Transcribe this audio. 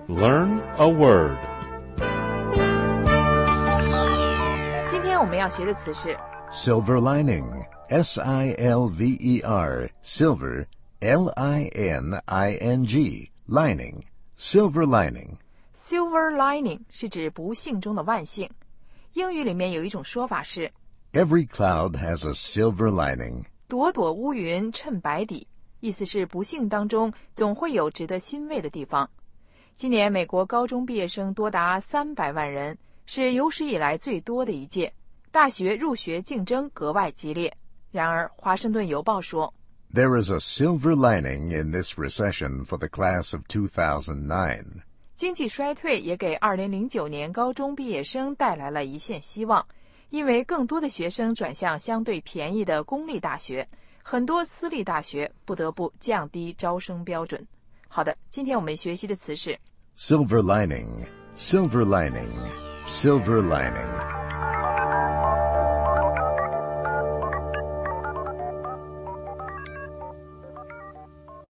Learn a word. 今天我们要学的词是 Silver lining. S-I-L-V-E-R. Silver. L-I-N-I-N-G. Lining. Silver lining. silver lining 是指不幸中的万幸。英语里面有一种说法是 Every cloud has a silver lining. 朵朵乌云衬白底，意思是不幸当中总会有值得欣慰的地方。今年美国高中毕业生多达300万人，是有史以来最多的一届，大学入学竞争格外激烈。然而华盛顿邮报说 There is a silver lining in this recession for the class of 2009. 经济衰退也给2009年高中毕业生带来了一线希望，因为更多的学生转向相对便宜的公立大学，很多私立大学不得不降低招生标准。好的，今天我们学习的词是 Silver lining. Silver lining. Silver lining.